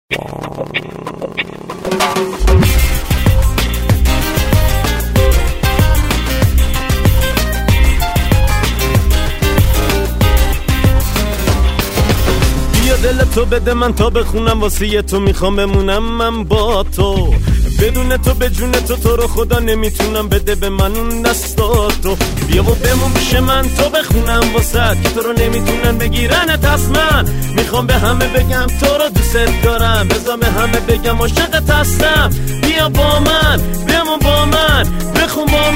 دل تو بده من تا بخونم واسه تو میخوام بمونم من با تو بدون تو به جون تو رو خدا نمیتونم بده به من اون دستاتو بیا و بمون پیش من تو بخونم واسه که تو رو نمیتونن بگیرنت از من میخوام به همه بگم تو رو دوست دارم بذار به همه بگم عاشقت هستم بیا با من بمون با من بخون با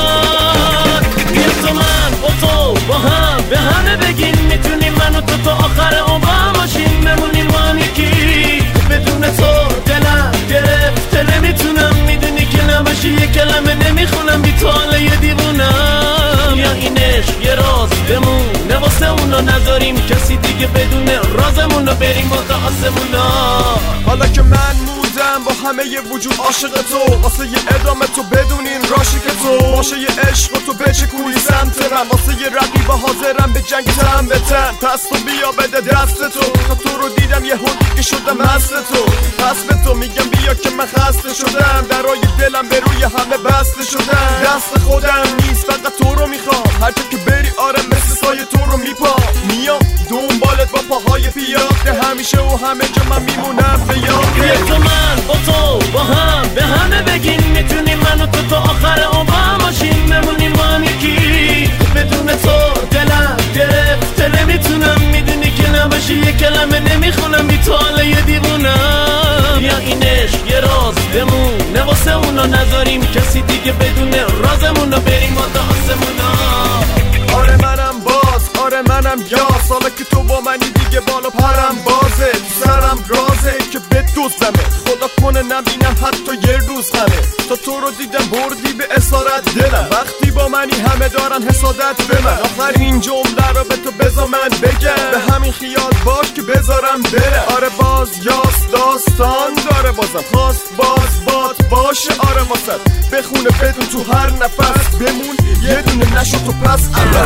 من بیا تو من با تو با هم به همه بگین میتونیم من و تو آخر عمر باشیم بمونیم با هم یکی بدون تو دلم گرفته نمیتونم میدونی که نباشی یه کلمه نمیخونم بی تو حاله یه دیوونم یا این عشق یه راز بمونه واسه اونا نذاریم کسی دیگه بدونه رازمون رو بریم واسه آسمونا حالا که من موندم با همه ی وجود عاشق تو واسه یه ادامه تو بدونین راشی که تو باشه یه عشق و تو بچکونی سمت من واسه یه رقیب حاضرم به جنگ تن به تن پس تو بیا بده دست تو تا تو رو دیدم یه هودی که شدم هست تو پس به تو میگم بیا که من خسته شدم درای دلم به روی همه بسته شدم دست خودم نیست فقط تو رو میخوام هر که بری آره مثل سایه تو رو میپام میام دنبالت با پاهای پیاده همیشه و همه جا من میمونم به یاد بیا تو من با تو با هم به همه بگین میتونیم من و تو آخر عمر باشیم بمونیم با هم یکی بدون تو دلم گرفته نمیتونم میدونی که نباشی یه کلمه نمیخونم بی تو حاله یه دیوونم یا این عشق یه راز بمونه واسه اونا نذاریم کسی دیگه بدونه رازمون رو بریم واسه آسمونا آره منم باز آره منم یاس حالا که تو با منی دیگه بالا پرم بازه تو سرم رازه که بدوزمه خدا کنه نبینم حتی یه روز همه تا تو رو دیدم بردی به اسارت دلم وقتی با منی همه دارن حسادت به من آخرین جمله رو به تو بذار من بگم به همین خیال باش که بذارم برم آره باز یاس داستان داره بازم خواست باز باشه آره واسد بخونه بدون تو هر نفس بمون یه دونه نشو تو پس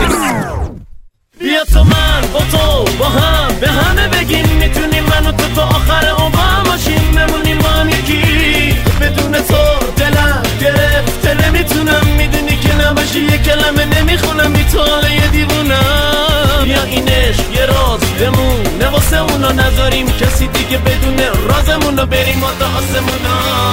بیا تو من با تو با هم به همه بگین میتونیم من و تو آخر عمر باشیم بمونیم با هم یکی بدون تو دلم گرفته نمیتونم میدونی که نباشی یه کلمه نمیخونم بی تو حاله یه دیوونم یا این عشق یه راز بمونه واسه اونا نذاریم کسی دیگه بدونه رازمون رو بریم واسه آسمونا